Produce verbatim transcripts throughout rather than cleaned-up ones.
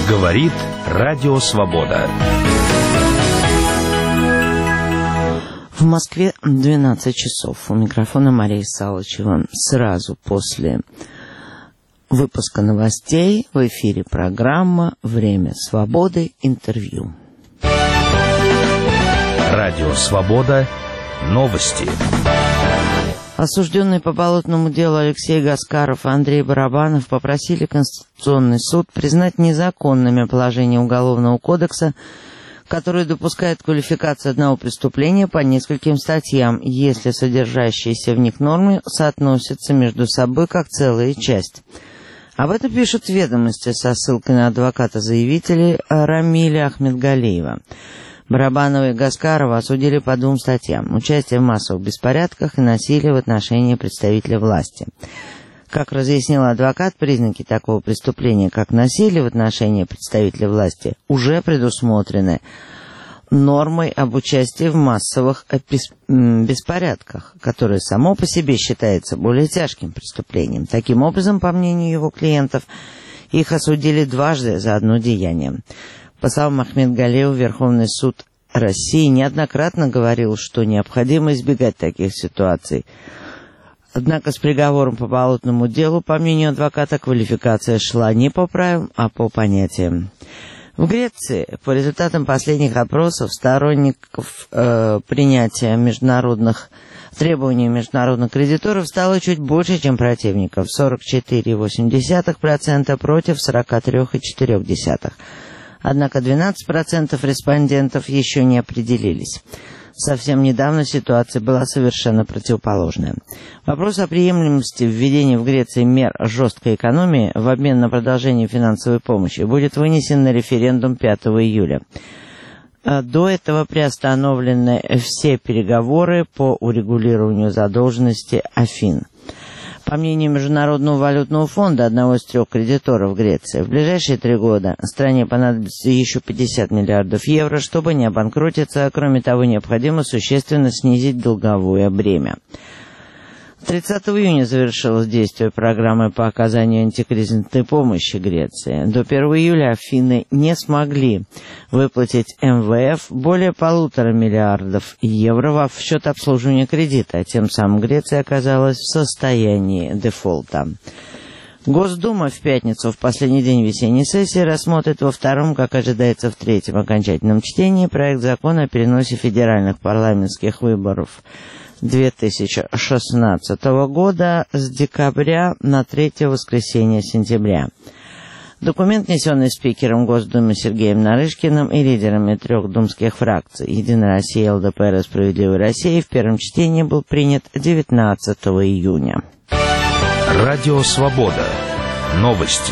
Говорит Радио Свобода. В Москве двенадцать часов. У микрофона Мария Салычева. Сразу после выпуска новостей в эфире программа «Время свободы. Интервью». Радио Свобода. Новости. Осужденные по болотному делу Алексей Гаскаров и Андрей Барабанов попросили Конституционный суд признать незаконными положения Уголовного кодекса, которые допускают квалификацию одного преступления по нескольким статьям, если содержащиеся в них нормы соотносятся между собой как целая часть. Об этом пишут «Ведомости» со ссылкой на адвоката-заявителей Рамиля Ахмедгалиева. Барабанова и Гаскарова осудили по двум статьям: участие в массовых беспорядках и насилие в отношении представителя власти. Как разъяснил адвокат, признаки такого преступления, как насилие в отношении представителя власти, уже предусмотрены нормой об участии в массовых беспорядках, которое само по себе считается более тяжким преступлением. Таким образом, по мнению его клиентов, их осудили дважды за одно деяние. По словам Ахмедгалиева, Верховный суд России неоднократно говорил, что необходимо избегать таких ситуаций. Однако с приговором по болотному делу, по мнению адвоката, квалификация шла не по правилам, а по понятиям. В Греции по результатам последних опросов сторонников э, принятия международных требований международных кредиторов стало чуть больше, чем противников — сорок четыре целых восемь десятых процента против сорок три целых четыре десятых процента. Однако двенадцать процентов респондентов еще не определились. Совсем недавно ситуация была совершенно противоположная. Вопрос о приемлемости введения в Греции мер жесткой экономии в обмен на продолжение финансовой помощи будет вынесен на референдум пятого июля. До этого приостановлены все переговоры по урегулированию задолженности Афин. По мнению Международного валютного фонда, одного из трех кредиторов Греции, в ближайшие три года стране понадобится еще пятьдесят миллиардов евро, чтобы не обанкротиться, а кроме того необходимо существенно снизить долговое бремя. тридцатого июня завершилось действие программы по оказанию антикризисной помощи Греции. До первого июля Афины не смогли выплатить эм вэ эф более полутора миллиардов евро в счет обслуживания кредита, а тем самым Греция оказалась в состоянии дефолта. Госдума в пятницу, в последний день весенней сессии, рассмотрит во втором, как ожидается, в третьем окончательном чтении проект закона о переносе федеральных парламентских выборов две тысячи шестнадцатого года с декабря на третье воскресенье сентября. Документ, внесенный спикером Госдумы Сергеем Нарышкиным и лидерами трех думских фракций «Единая Россия», эл дэ пэ эр и «Справедливая Россия», в первом чтении был принят девятнадцатого июня. Радио Свобода. Новости.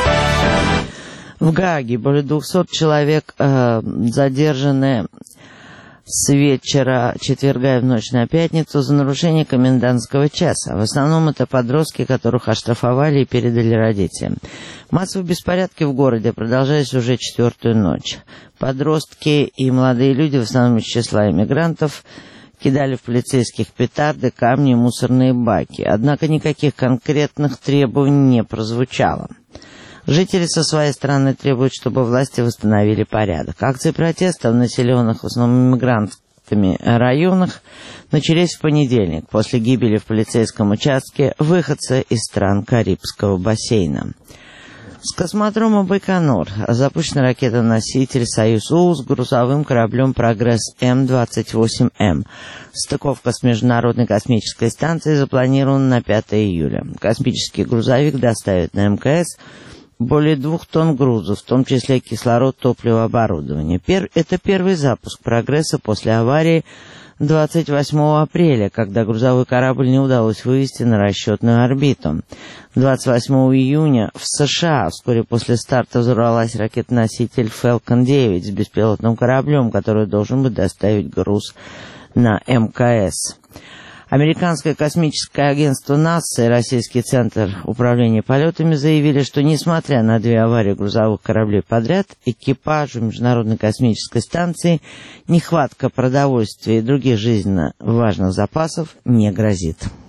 В Гааге более двухсот человек э, задержаны с вечера четверга и в ночь на пятницу за нарушение комендантского часа. В основном это подростки, которых оштрафовали и передали родителям. Массовые беспорядки в городе продолжались уже четвертую ночь. Подростки и молодые люди, в основном из числа иммигрантов, кидали в полицейских петарды, камни и мусорные баки. Однако никаких конкретных требований не прозвучало. Жители со своей стороны требуют, чтобы власти восстановили порядок. Акции протеста в населенных в основном иммигрантами районах начались в понедельник, после гибели в полицейском участке выходца из стран Карибского бассейна. С космодрома Байконур запущена ракета-носитель «Союз-У» с грузовым кораблем «Прогресс М двадцать восемь эм». Стыковка с Международной космической станцией запланирована на пятое июля. Космический грузовик доставит на эм ка эс более двух тонн грузов, в том числе кислород, топливо, оборудование. Пер... Это первый запуск «Прогресса» после аварии двадцать восьмого апреля, когда грузовой корабль не удалось вывести на расчетную орбиту. двадцать восьмого июня в США вскоре после старта взорвалась ракета-носитель «Фалкон девять» с беспилотным кораблем, который должен был доставить груз на эм ка эс. Американское космическое агентство НАСА и Российский центр управления полетами заявили, что несмотря на две аварии грузовых кораблей подряд, экипажу Международной космической станции нехватка продовольствия и других жизненно важных запасов не грозит.